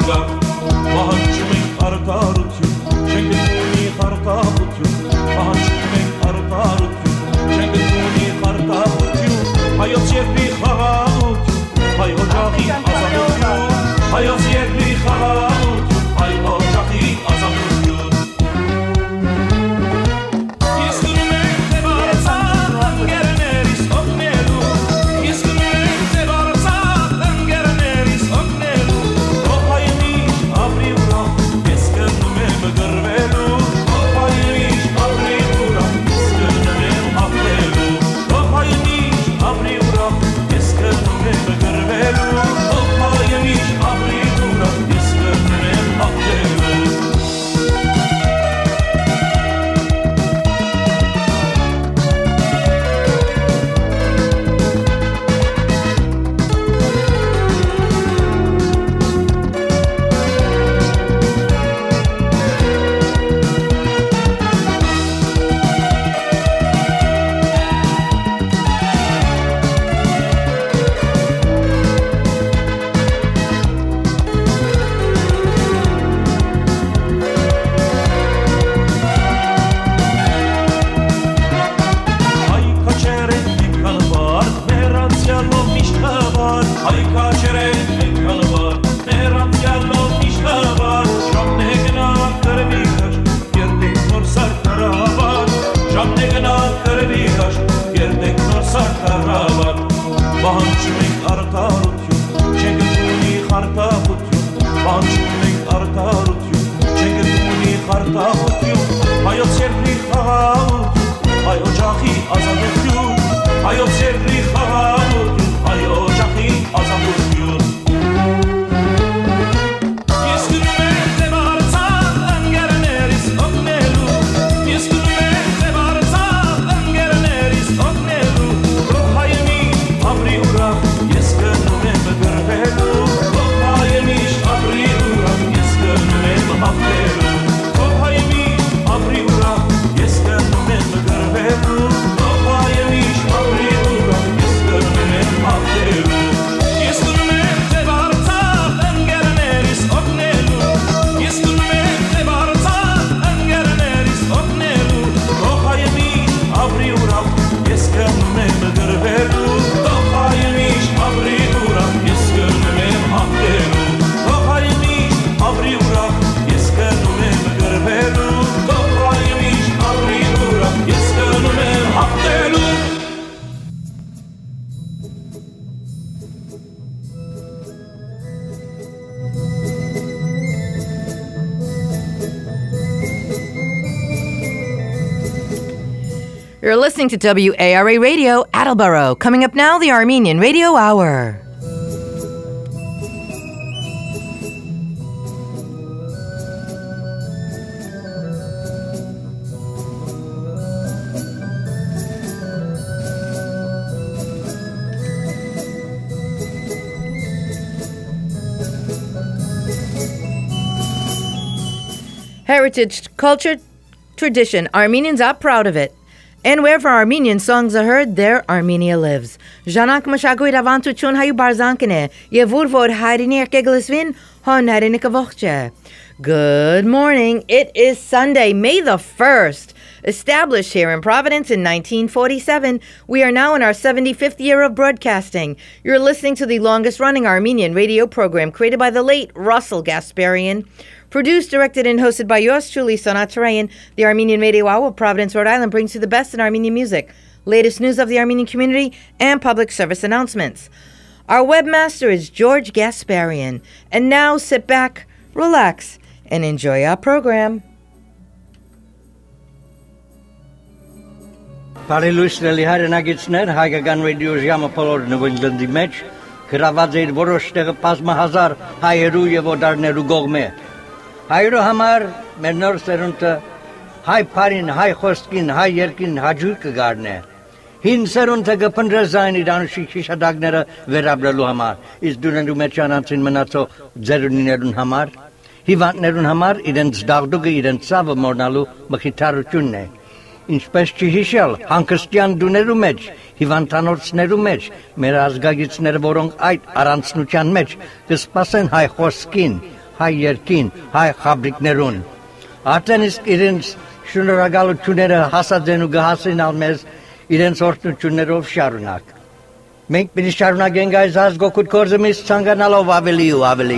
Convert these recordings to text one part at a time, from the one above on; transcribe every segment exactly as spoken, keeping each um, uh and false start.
ուրախ Պահանջում ենք արդարություն Չենք գտնի խարտախություն Պահանջում ենք արդարություն Չենք գտնի խարտախություն Հայոց երկրի խաղաղություն Հայ օջախի ազատություն Հայոց երկրի խաղաղություն Հայ օջախի ազատություն You're listening to W A R A Radio, Attleboro. Coming up now, the Armenian Radio Hour. Heritage, culture, tradition. Armenians are proud of it. And wherever Armenian songs are heard, there Armenia lives. Janak Mashagoy Ravantuchun Hayu Barzankane, Yevurvod Harinir Keglisvin, Hon Harinikavoche. Good morning. It is Sunday, May the first. Established here in Providence in nineteen forty-seven, we are now in our seventy-fifth year of broadcasting. You're listening to the longest-running Armenian radio program created by the late Russell Gasparian. Produced, directed, and hosted by yours truly, Sonat Tarayan, the Armenian Radio Hour of Providence, Rhode Island brings you the best in Armenian music, latest news of the Armenian community, and public service announcements. Our webmaster is George Gasparian. And now sit back, relax, and enjoy our program. Բարելույսների հայրենագիցներ, հայկական ռադիո ժամը բոլոր նվիրդի մեջ գրաված էր որոշ տեղը բազմահազար հայերու եւ օտարներու կողմէ։ Հայրո համար մեր նոր սերունդը հայ բարին, հայ խոսքին, հայ երկին հաջող կգարնե։ Հին սերունդը կփնտրզային իր անուշիկ հիշադակները վերաբերելու համար, իսկ դուրներու մեջ անցին մնացող ձերունիներուն համար, հիվանդներուն համար իրենց դաղդուկը իրենց ցավը մոռնալու մխիթարությունն է։ Ինչպես չհիշել հանգստյան դուներու մեջ, հիվանդանոցներու մեջ, մեր ազգագիցները, որոնք այդ առանցնության մեջ կսպասեն հայ խոսքին, հայ երկին, հայ խաբրիկներուն։ Արդեն իսկ իրենց շնորհակալությունները հասած են ու կհասնեն մեզ իրենց օրհնություններով շարունակ։ Մենք պիտի շարունակենք այս ազգօգուտ գործը մեզ ցանկանալով ավելի ու ավելի։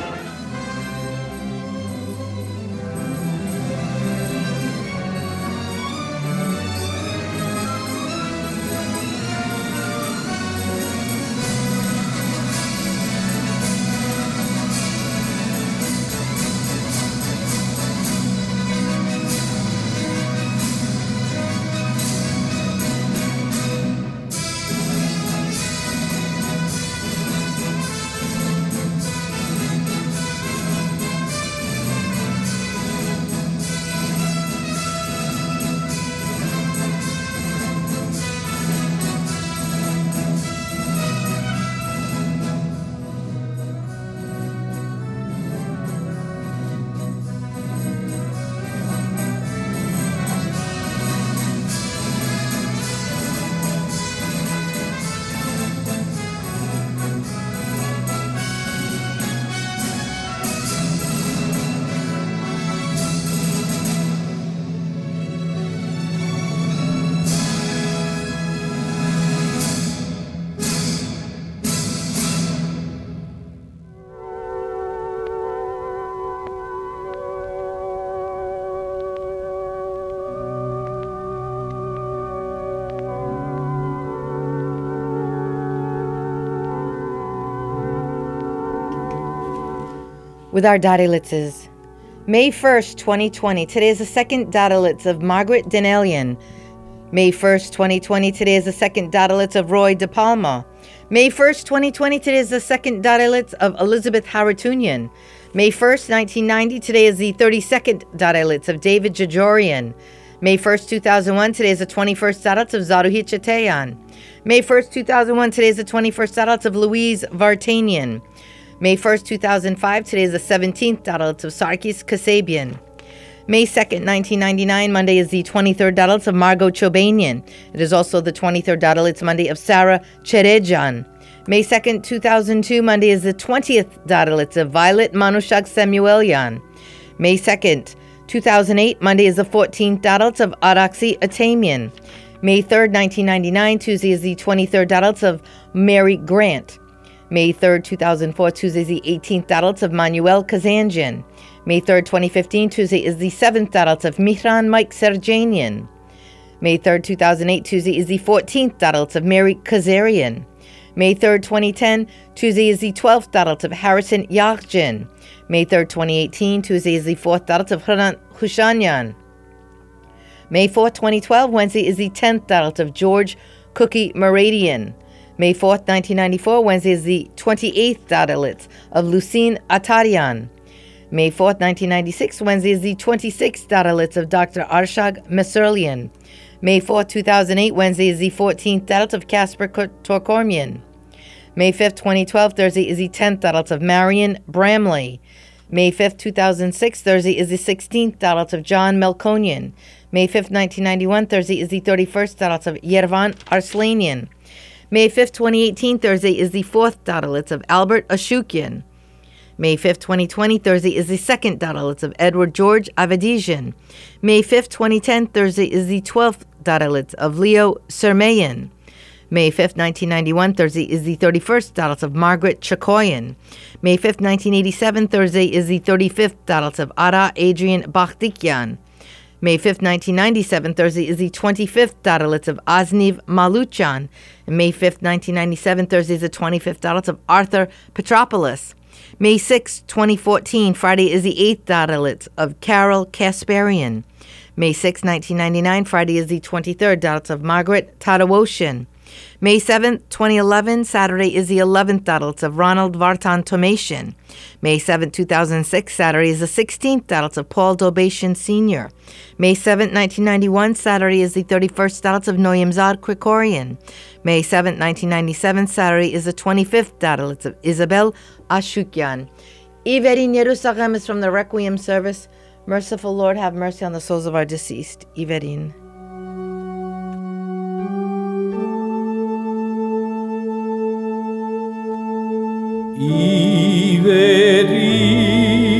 With our Dadilitzes. May first, twenty twenty. Today is the second Dadilitz of Margaret Denalian. May first, twenty twenty. Today is the second Dadilitz of Roy De Palma. May first, twenty twenty. Today is the second Dadilitz of Elizabeth Haratunian. May first, nineteen ninety. Today is the thirty-second Dadilitz of David Jajorian. May first, two thousand one. Today is the twenty-first Dadilitz of Zaruhit Chateyan. May first, two thousand one. Today is the twenty-first Dadilitz of Louise Vartanian. May first, two thousand five, today is the seventeenth Dadilitz of Sarkis Kasabian. May second, nineteen ninety-nine, Monday is the twenty-third Dadilitz of Margot Chobanian. It is also the twenty-third Dadilitz Monday of Sarah Cherejan. May second, two thousand two, Monday is the twentieth Dadilitz of Violet Manushak Samuelian. May second, two thousand eight, Monday is the fourteenth Dadilitz of Araxi Atamian. May third, nineteen ninety-nine, Tuesday is the twenty-third Dadilitz of Mary Grant. May third, two thousand four, Tuesday is the eighteenth Dadilitz of Manuel Kazanjian. May third, twenty fifteen, Tuesday is the seventh Dadilitz of Mihran Mike Serjanian. May third, two thousand eight, Tuesday is the fourteenth Dadilitz of Mary Kazarian. May third, twenty ten, Tuesday is the twelfth Dadilitz of Harrison Yakhjin. May third, twenty eighteen, Tuesday is the fourth Dadilitz of Hran Hushanyan. May fourth, twenty twelve, Wednesday is the tenth Dadilitz of George Cookie Meradian. May fourth, nineteen ninety-four, Wednesday is the twenty-eighth Dadilitz of Lucine Atarian. May fourth, nineteen ninety-six, Wednesday is the twenty-sixth Dadilitz of Doctor Arshag Meserlian. May fourth, two thousand eight, Wednesday is the fourteenth Dadilitz of Casper Torkormian. May fifth, twenty twelve, Thursday is the tenth Dadilitz of Marion Bramley. May fifth, two thousand six, Thursday is the sixteenth Dadilitz of John Melkonian. May fifth, nineteen ninety-one, Thursday is the thirty-first Dadilitz of Yervan Arslanian. May fifth, twenty eighteen, Thursday is the fourth Dadilitz of Albert Ashukian. May fifth, twenty twenty, Thursday is the second Dadilitz of Edward George Avedijan. May fifth, twenty ten, Thursday is the twelfth Dadilitz of Leo Sermayan. May fifth, nineteen ninety-one, Thursday is the thirty-first Dadilitz of Margaret Chakoyan. May fifth, nineteen eighty-seven, Thursday is the thirty-fifth Dadilitz of Ara Adrian Bakhtikyan. May fifth, nineteen ninety-seven, Thursday is the twenty-fifth Dadilitz of Azniv Maluchan. And May fifth, nineteen ninety-seven, Thursday is the twenty-fifth Dadilitz of Arthur Petropoulos. May sixth, twenty fourteen, Friday is the eighth Dadilitz of Carol Kasparian. May sixth, nineteen ninety-nine, Friday is the twenty-third Dadilitz of Margaret Tadawoshin. May seventh, twenty eleven, Saturday is the eleventh Dadilitz of Ronald Vartan Tomation. May seventh, two thousand six, Saturday is the sixteenth Dadilitz of Paul Dobation Senior May seventh, nineteen ninety-one, Saturday is the thirty-first Dadilitz of Noyam Zad Krikorian. May seventh, nineteen ninety-seven, Saturday is the twenty-fifth Dadilitz of Isabel Ashukyan. Iverin Yerusachem is from the Requiem service. Merciful Lord, have mercy on the souls of our deceased. Iverin. Iverin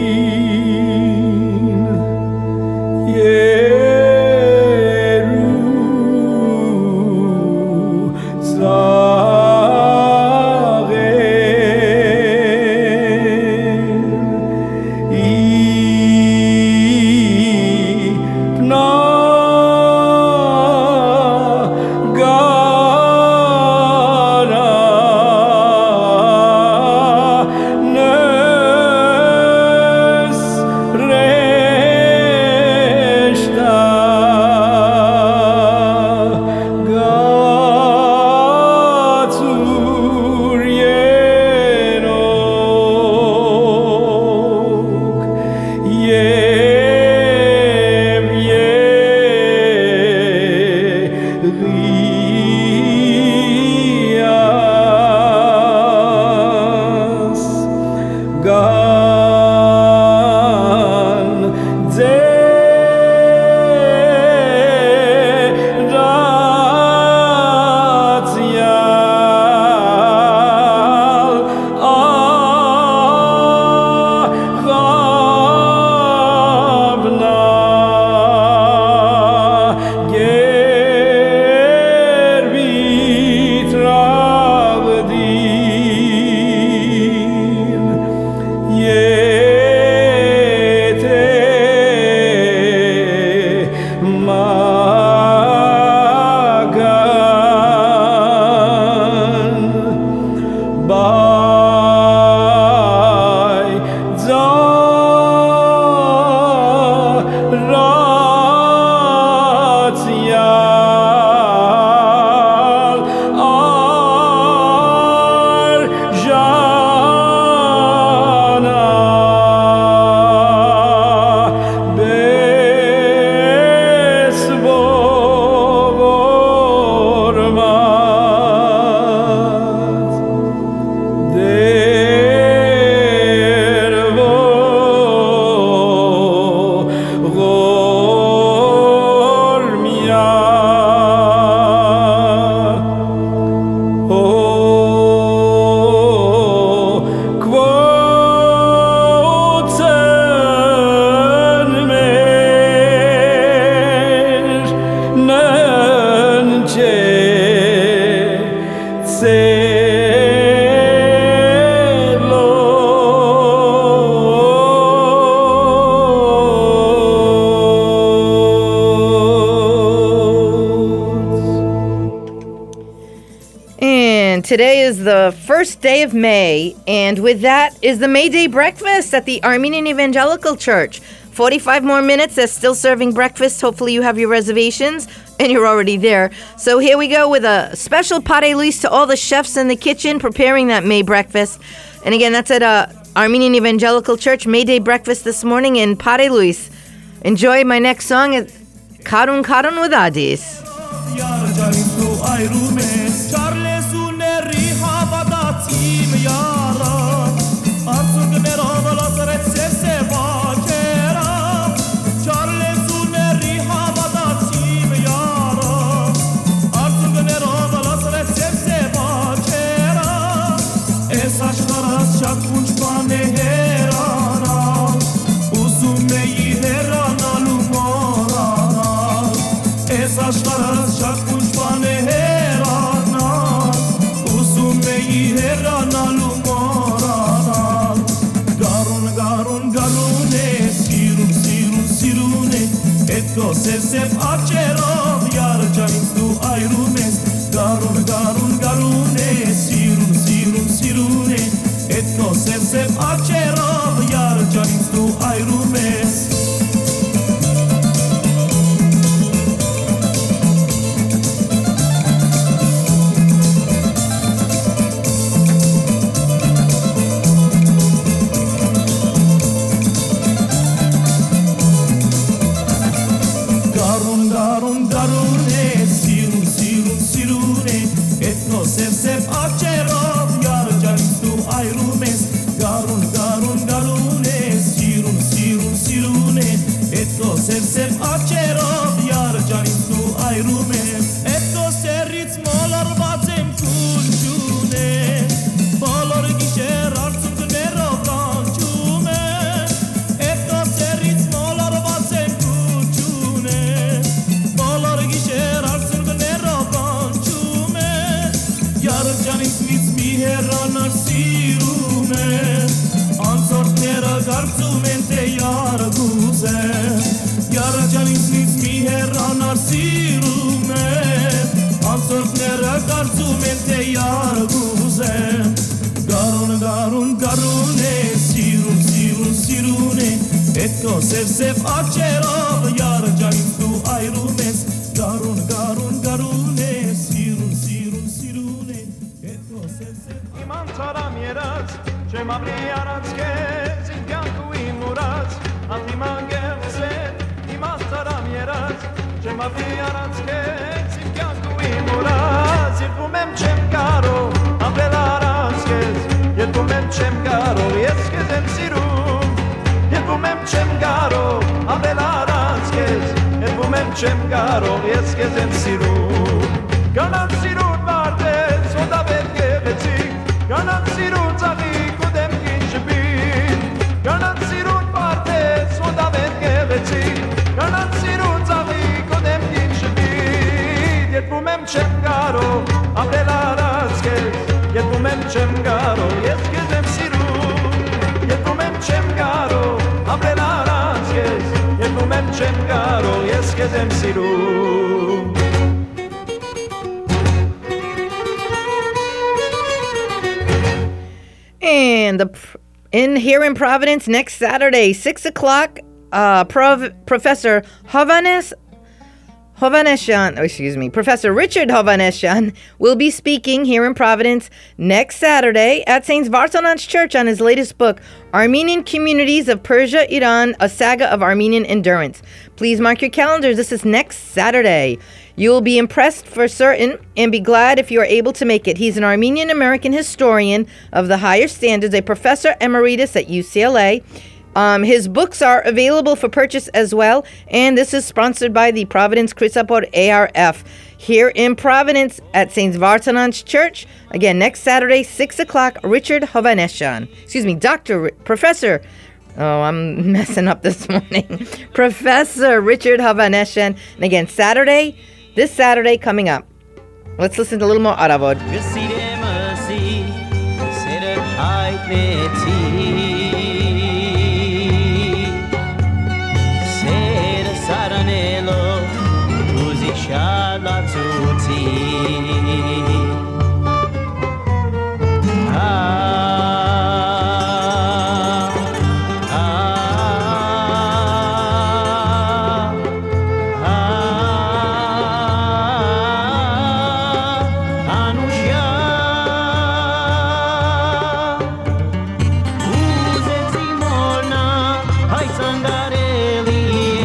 Today is the first day of May, and with that is the May Day breakfast at the Armenian Evangelical Church. forty-five more minutes, they're still serving breakfast. Hopefully you have your reservations, and you're already there. So here we go with a special Pare Luis to all the chefs in the kitchen preparing that May breakfast. And again, that's at uh, Armenian Evangelical Church, May Day breakfast this morning in Pare Luis. Enjoy my next song, Karun Karun with Adis. Sef acerov yar janis tu ayrumes garun garun garune sirun sirun sirune etno sef sef acerov yar janis tu ayrumes Sef sef acerov yar janis tu ayrumes garun garun garune sirun sirun sirune etno sef sef iman taram yeraz shemabri aratske zimyanku imuraz atiman gevset iman taram yeraz shemabri aratske zimyanku imuraz yetumem chem karo abelaratske yetumem chem karo yeskezem sirun Yetumem chem garo, abelaranskes Yetumem chem garo, yeskezem siru Ganan siru varde, soda betgevetzi Ganan siru zagi, kudem kinshbin Ganan siru varde, soda betgevetzi Ganan siru zagi, kudem kinshbin Yetumem chem garo, abelaranskes Yetumem chem garo, yeskezem siru Yetumem chem garo Abelaranskes, yetumem chem garo, yeskezem siru. And the in here in Providence next Saturday, six o'clock, uh, Prov, Professor Hovanes Hovanesyan, oh, excuse me, Professor Richard Hovanesyan will be speaking here in Providence next Saturday at Saint Vartanants Church on his latest book, Armenian Communities of Persia, Iran, A Saga of Armenian Endurance. Please mark your calendars. This is next Saturday. You will be impressed for certain and be glad if you are able to make it. He's an Armenian-American historian of the higher standards, a professor emeritus at U C L A. Um, his books are available for purchase as well, and this is sponsored by the Providence Chrisapod A R F here in Providence at Saint Vartanants Church. Again, next Saturday, six o'clock, Richard Hovanesyan. Excuse me, Doctor R- Professor, oh, I'm messing up this morning. Professor Richard Hovanesyan. And again, Saturday, this Saturday coming up. Let's listen to a little more Aravod. Shalatuti ah ah ah Anusha Uzeti morna hai sangareli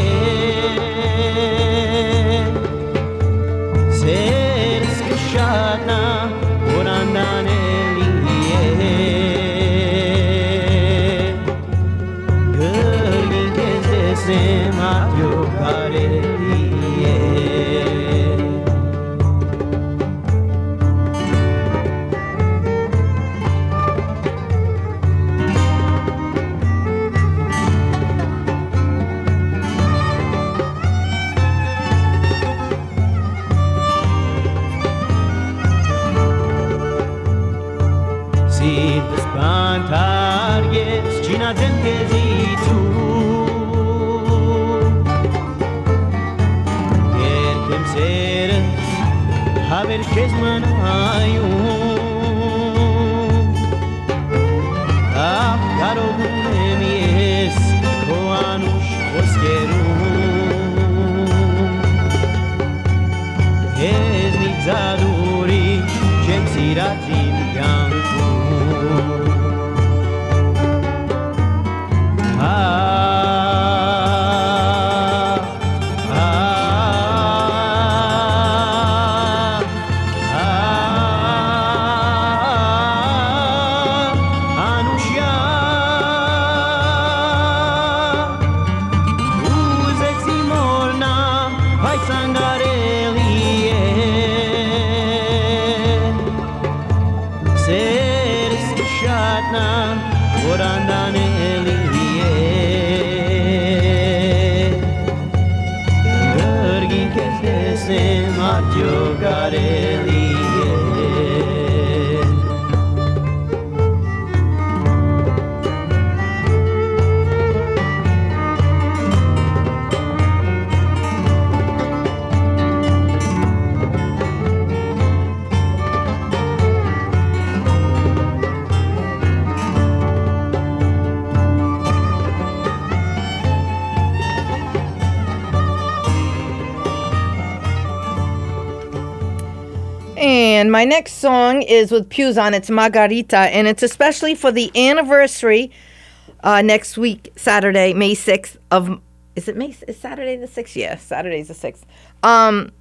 And my next song is with Puzon. It's Margarita, and it's especially for the anniversary uh, next week, Saturday, May sixth of, is it May, is Saturday the sixth? Yeah, Saturday's the sixth. Um,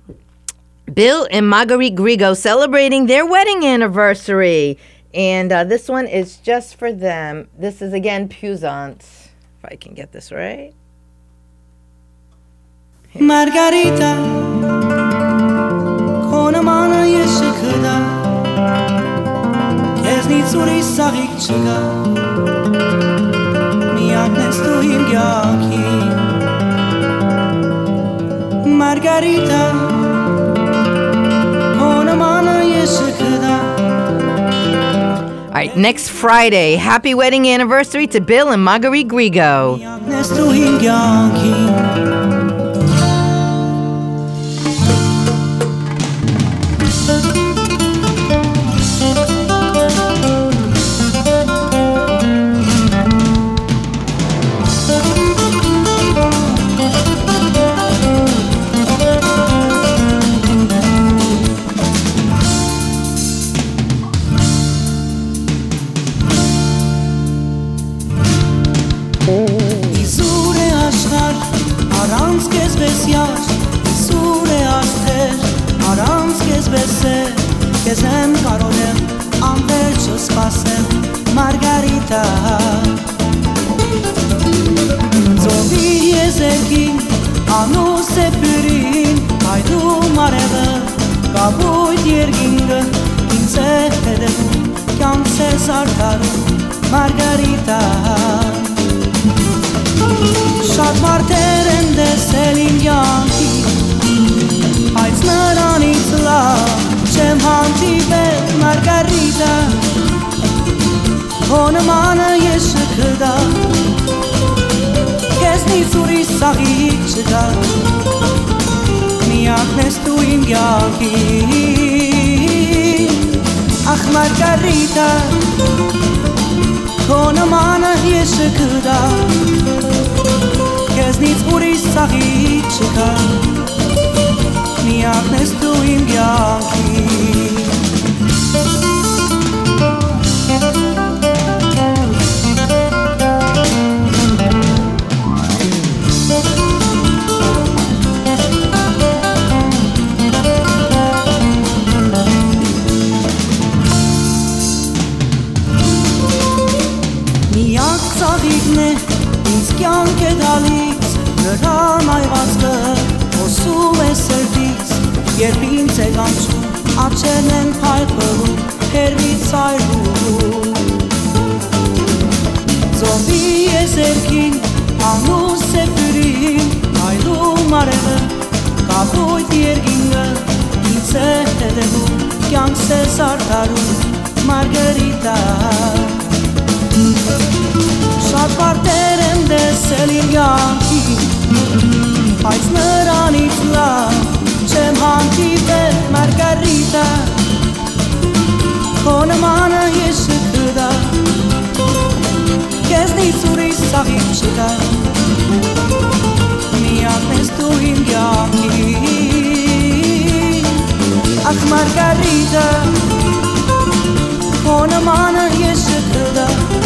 Bill and Marguerite Grigo celebrating their wedding anniversary. And uh, this one is just for them. This is, again, Puzon. If I can get this right. Here. Margarita Konamana yeshkda Keznits uri sagik chga Miatnes tu im yaki Margarita Konamana yeshkda. All right, next Friday, happy wedding anniversary to Bill and Marguerite Grigo. Miatnes tu im yaki Իզուր է աշխար, առանց կեզ վեսյար, Իզուր է աստեր, առանց կեզ վեսեր, Կեզ եմ կարող եմ անվերջը սպասեմ, Մարգարիտա Ծովի եզերքին, անուս է պյուրին, Այդում արևը, կապույտ երգինգը, Ինձ է հետևում, կյանքս է զարդարում, Մարգարիտա Շատ մարդեր են դեսել իմ կյանքի, Բայց նրանից լավ չեմ հանդիպել, Մարգարիտա Քո նմանը ես չգտա, Քեզնից ուրիշ սաղիկ չկա, Միակն ես դու իմ կյանքին, Ախ Մարգարիտա Քո նմանը ես չգտա, Քեզնից ուրիշ սաղիկ չկա, Միակն ես դու իմ կյանքին Միակ ծաղիկն է, ինձ կյանք է դալից, Նրան այվածքը հոսում է սրտից, Երբ ինձ է կանչում, աչերն են փայլփվում, հեռվից այրվում Ծովի եզերքին, անուս է պյուրին, Այլում արևը, կապույտ երգինգը, Ինձ է հետևում, կյանքս է զարդարում, Մարգարիտա Շատ մարդեր են դեսել իմ կյանքին, Բայց նրանից լավ չեմ հանդիպել, Մարգարիտա Քո նմանը ես չգտա, Քեզնից ուրիշ սաղիկ չկա, Միակն ես դու իմ կյանքին, Ախ Մարգարիտա Քո նմանը ես չգտա,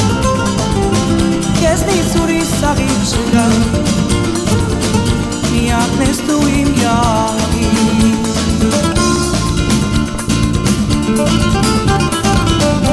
Քեզնից ուրիշ սաղիկ չկա, Միակն ես դու իմ կյանքին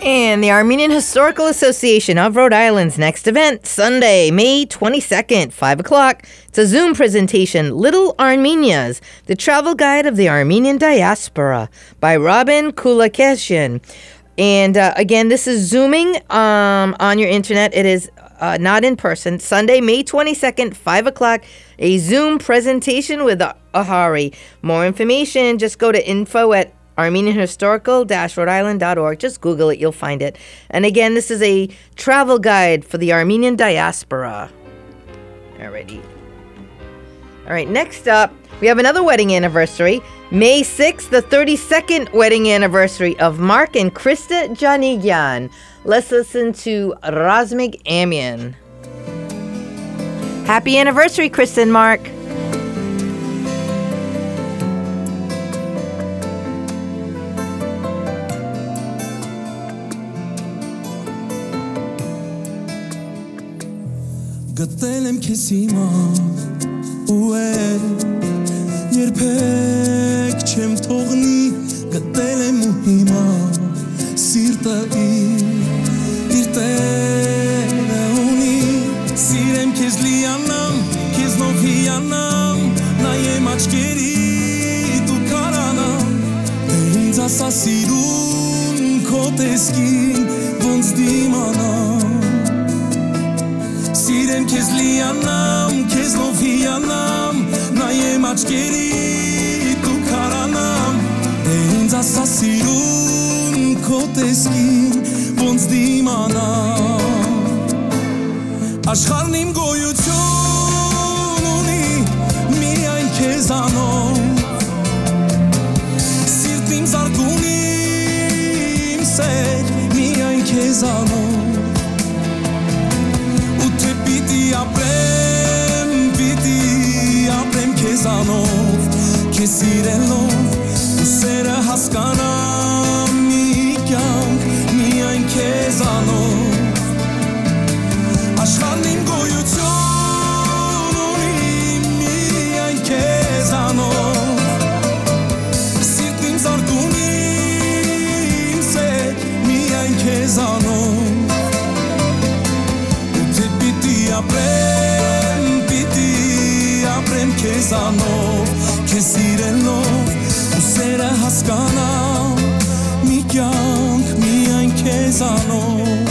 And the Armenian Historical Association of Rhode Island's next event, Sunday, May twenty-second, five o'clock. It's a Zoom presentation, Little Armenias, the travel guide of the Armenian diaspora by Robin Kulakeshian. And uh, again, this is Zooming um, on your internet. It is uh, not in person. Sunday, May twenty-second, five o'clock, a Zoom presentation with Ahari. More information, just go to info at Armenian Historical Rhode Island dot org. Just Google it, you'll find it. And again, this is a travel guide for the Armenian diaspora. Alrighty. All right, next up, we have another wedding anniversary. May sixth, the thirty-second wedding anniversary of Mark and Krista Janigyan. Let's listen to Razmig Amian. Happy anniversary, Krista and Mark. Գտել եմ քեզ հիմա ու էլ երբեք չեմ թողնի գտել եմ ու հիմա սիրտը իր տերը ունի սիրեմ քեզ լիանամ քեզնով հիանամ նայեմ աչքերիդ ու կարանամ դե ինձ ասա սիրուն քո տեսքին ոնց դիմանամ Սիրեմ քեզ լիանամ, քեզնով հիանամ, նայեմ աչքերիդ ու քարանամ Դե ինձ ասա սիրուն քո տեսքին, ոնց դիմանամ Աշխարհն իմ գոյություն ունի, միայն քեզանով Սիրտն իմ զարգուն իմ սեր, միայն քեզանով ապրեմ, պիտի ապրեմ քեզանով, քեզ սիրելով, ու սերը հասկանամ մի կյանք, միայն քեզանով Աշխարհն իմ գոյություն ունի, միայն քեզանով Սիրտն իմ զարգուն իմ սեր, միայն քեզանով ապրեմ, պիտի ապրեմ քեզանով, քեզ սիրելով, ու սերը հասկանամ, մի կյանք միայն քեզանով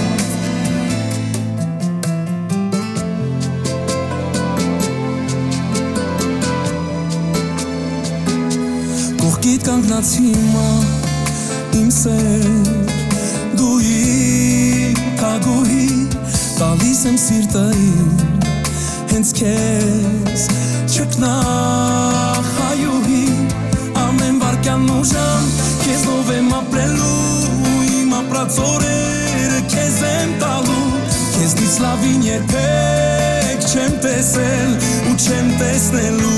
Կողքիդ կանգնած հիմա, իմ սեր, դու իմ կագուհի Տալիս եմ սիրտը իմ, հենց քեզ չկնախ հայուհի Ամեն վարկյան ու ժամ, քեզնով եմ ապրելու Իմ ապրած օրերը քեզ եմ տալու Քեզնից լավին երբեք չեմ տեսել ու չեմ տեսնելու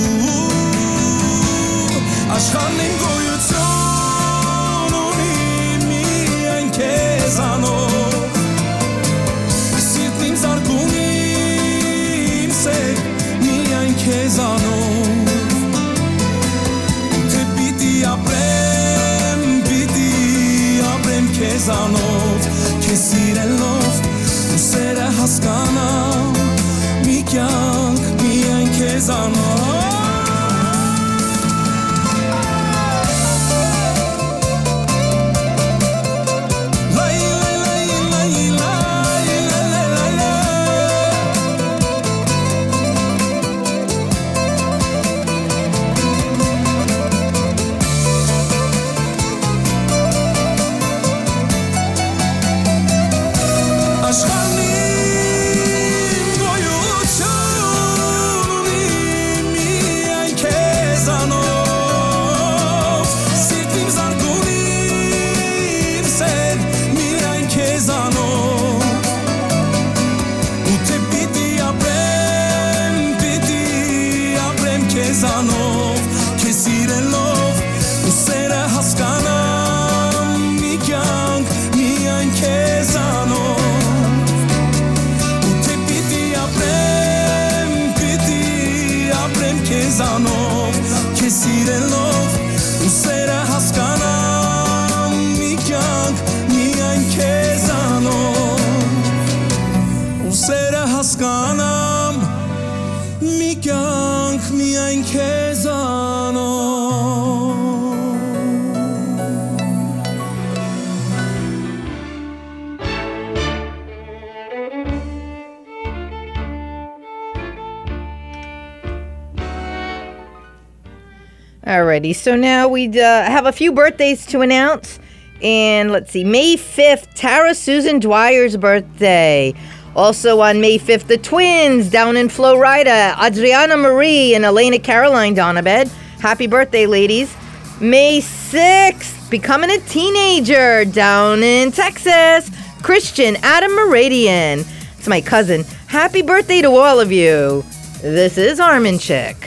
Աշխարհն իմ գոյություն ունի միայն քեզանով Զարգուն իմ սեր, միայն քեզանով Թե պիտի ապրեմ, պիտի ապրեմ քեզանով Քեզ սիրելով, ու սերը հասկանամ Մի կյանք, միայն քեզանով Աշխարհն իմ գոյություն ունի Alrighty, so now we uh, have a few birthdays to announce. And let's see, May fifth, Tara Susan Dwyer's birthday. Also on May fifth, the twins down in Florida, Adriana Marie and Elena Caroline Donabed. Happy birthday, ladies. May sixth, becoming a teenager down in Texas, Christian Adam Meradian. It's my cousin. Happy birthday to all of you. This is Armin Chick.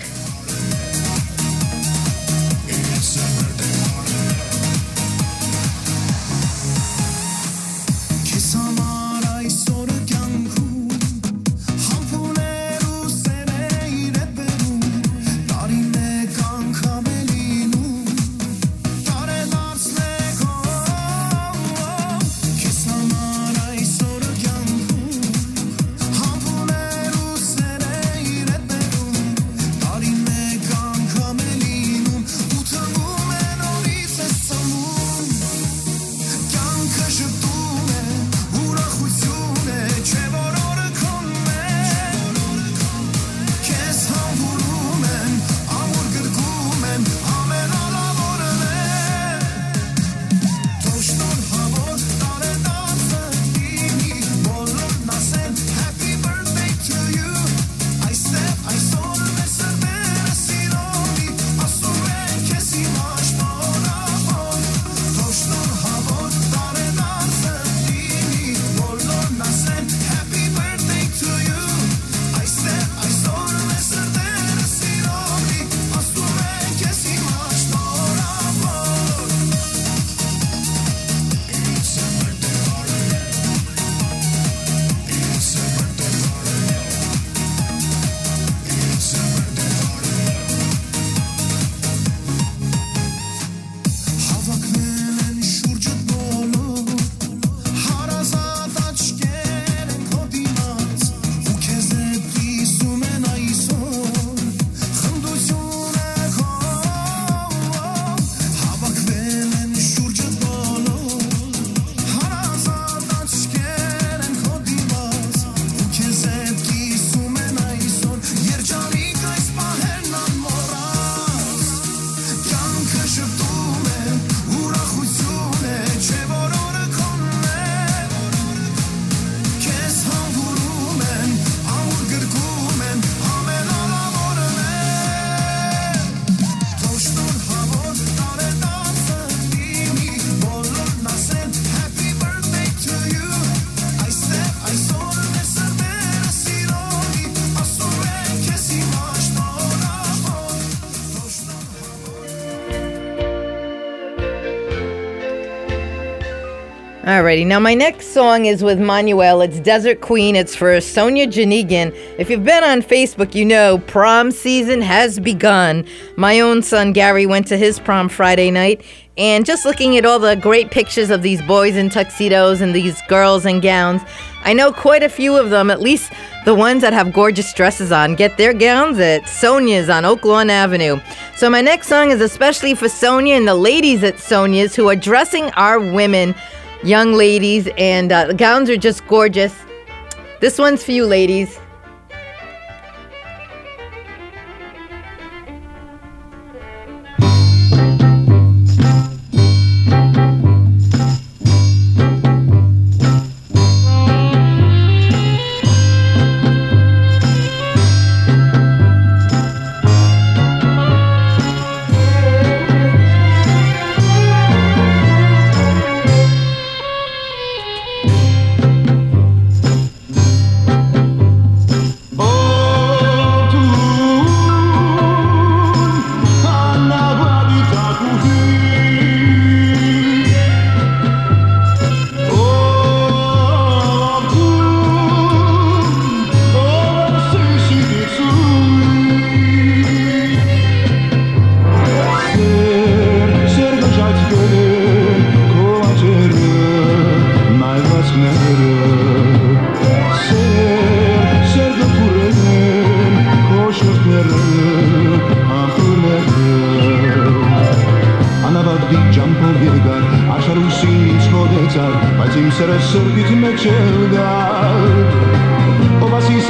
Alrighty, now my next song is with Manuel. It's Desert Queen. It's for Sonia Janigian. If you've been on Facebook, you know prom season has begun. My own son Gary went to his prom Friday night, and just looking at all the great pictures of these boys in tuxedos and these girls in gowns, I know quite a few of them, at least the ones that have gorgeous dresses on, get their gowns at Sonia's on Oak Lawn Avenue. So my next song is especially for Sonia and the ladies at Sonia's who are dressing our women, young ladies, and uh, the gowns are just gorgeous. This one's for you, ladies.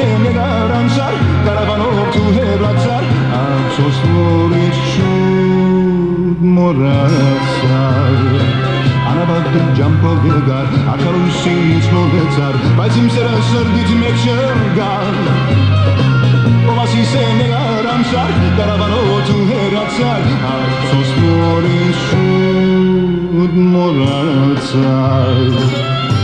Կարավանով դու հեռացար, ափսոս որ ինչ շուտ մոռացար Անաբաղ ջամփով եկար Ակարուսից մոտեցար Բայց իմ սերը սրտից մեջ չգար Ով ասիս է նեղար ամսար Կարավանոտ ու հեռացար Ափսոս որ ինձ շուտ մոռացար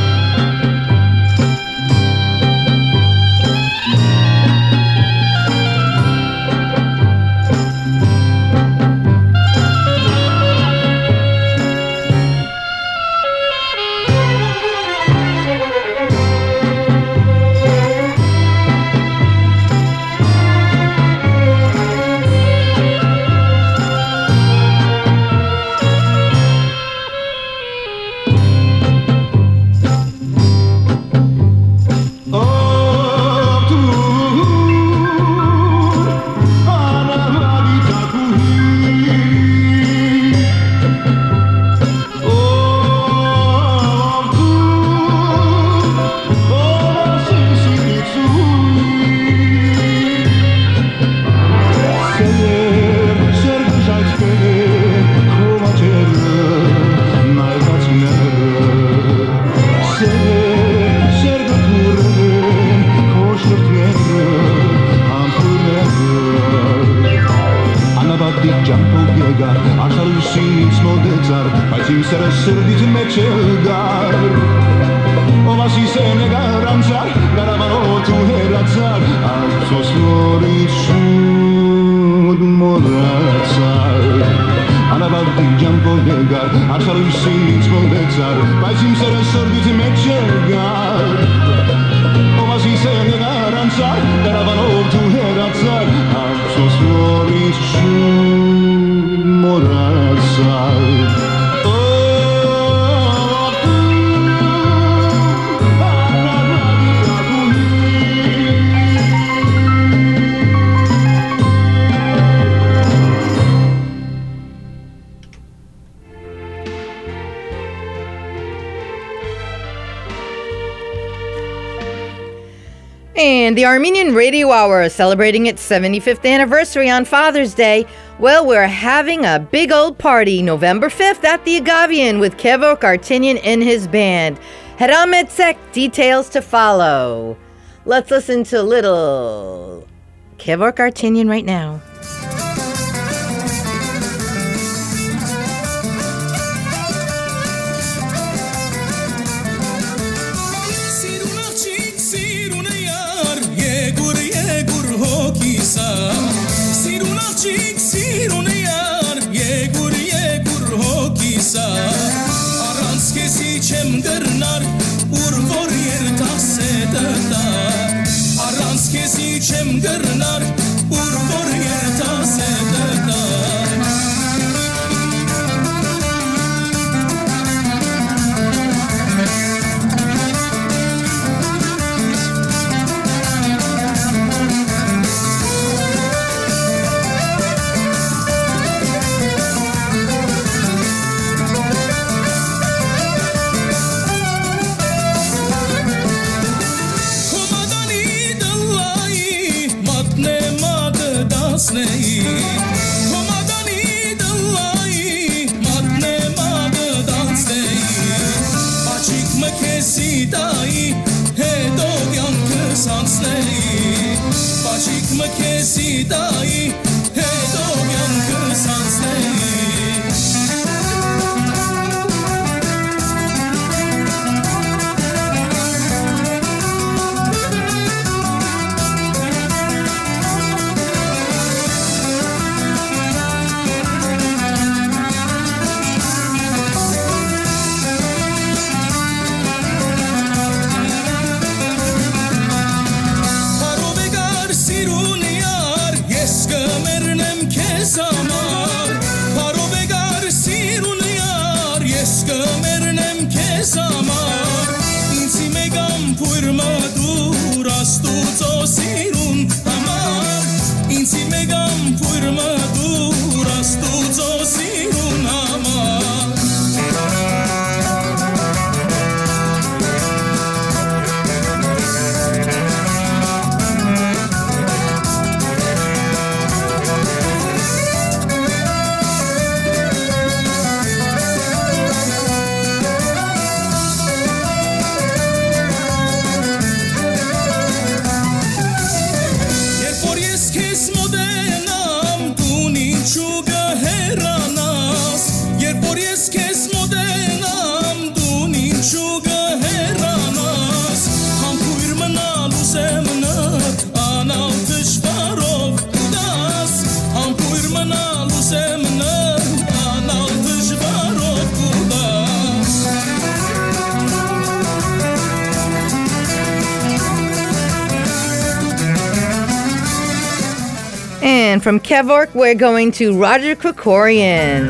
And the Armenian Radio Hour celebrating its seventy-fifth anniversary on Father's Day. Well, we're having a big old party November fifth at the Agavian with Kevork Artinian and his band. Haram Etzek, details to follow. Let's listen to little Kevork Artinian right now. Sirunavchik sirun yar yegur yegur hokisa Aranz kesi chem garnar ur vor yer taseda Aranz kesi chem garnar ur vor yer taseda Komadani dalai matne mad dansnei Achik me kesi dai he dogyan ksansnei Achik me kesi dai he dogyan ksansnei And from Kevork, we're going to Roger Krikorian.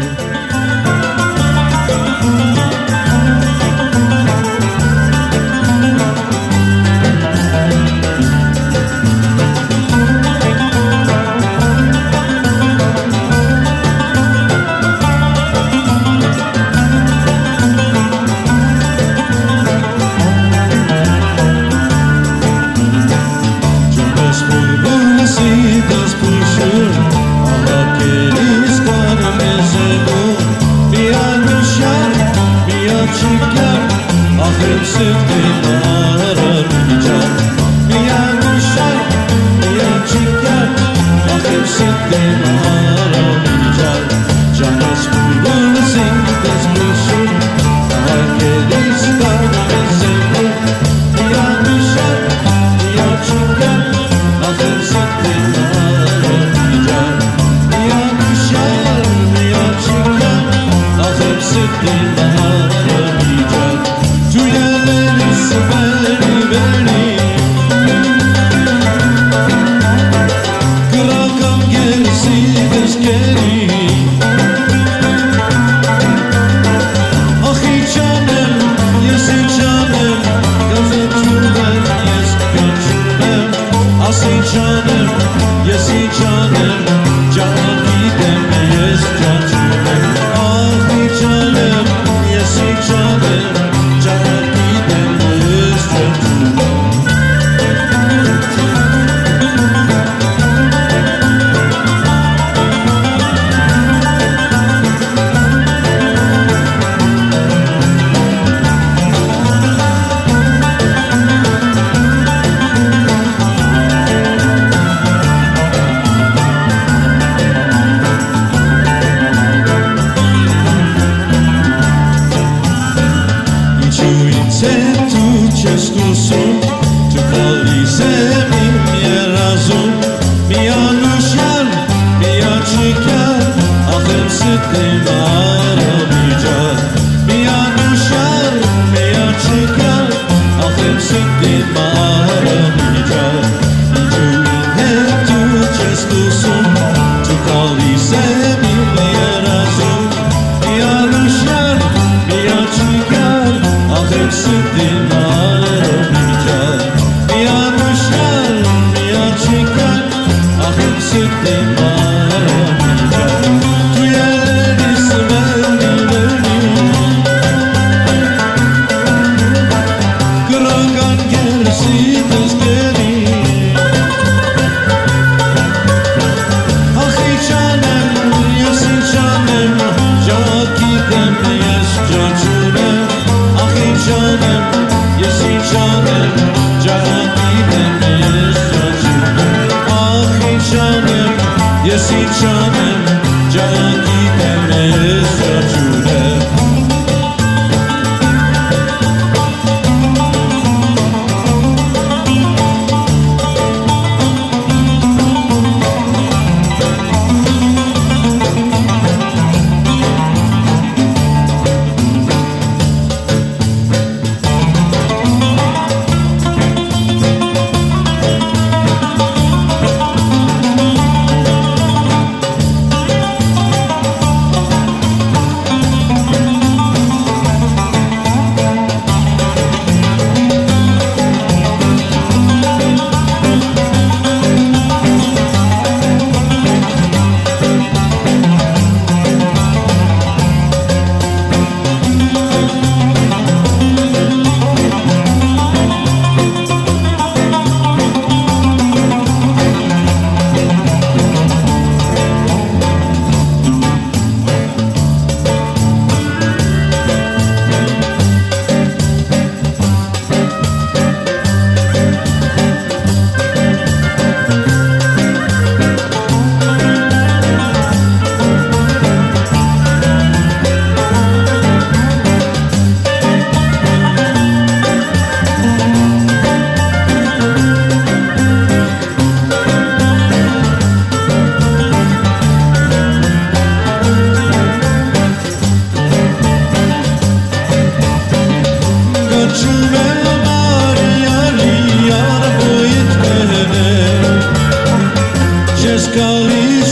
Just call it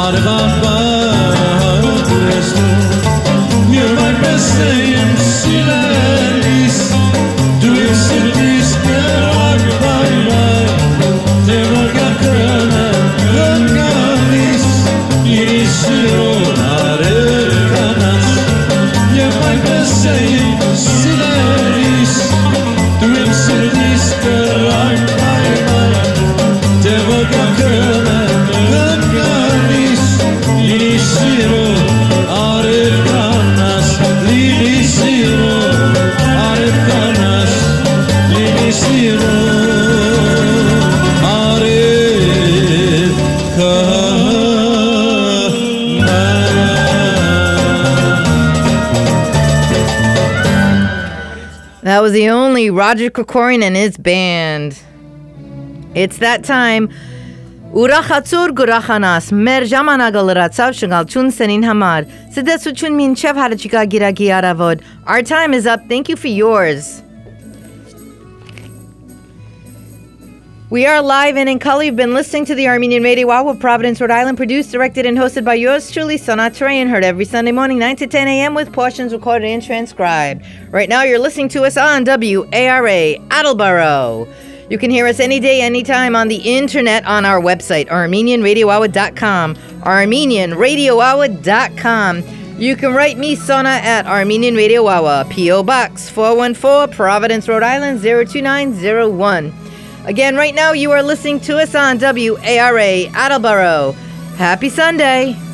Arvan Barresto You're my best saying Silenis Du exiltis Gerak Bay Bay Tevoga Kreme Gönganis Inisiro Arekanas You're my best saying Silenis Du exiltis Gerak Bay Bay Tevoga Kreme Gönganis Inisiro Arekanas Linisiro Arekanas Linisiro That was the only Roger Krikorian and his band. It's that time. Ուրախացուր գուրախանաս մեր ժամանակը լրացավ շնգալչուն սենին համար սդեսություն մինչև հարաճիկա գիրագի արավոտ. Our time is up. Thank you for yours. We are live and in color. You've been listening to the Armenian Radio Hour of Providence, Rhode Island, produced, directed, and hosted by yours truly, Sonat Turayan, heard every Sunday morning, nine to ten a.m. with portions recorded and transcribed. Right now, you're listening to us on W A R A, Attleboro. You can hear us any day, anytime on the internet on our website, armenian radio hour dot com, armenian radio hour dot com. You can write me, Sona, at Armenian Radio Hour, P O Box four one four, Providence, Rhode Island, zero two nine zero one. Again, right now you are listening to us on W A R A, Attleboro. Happy Sunday.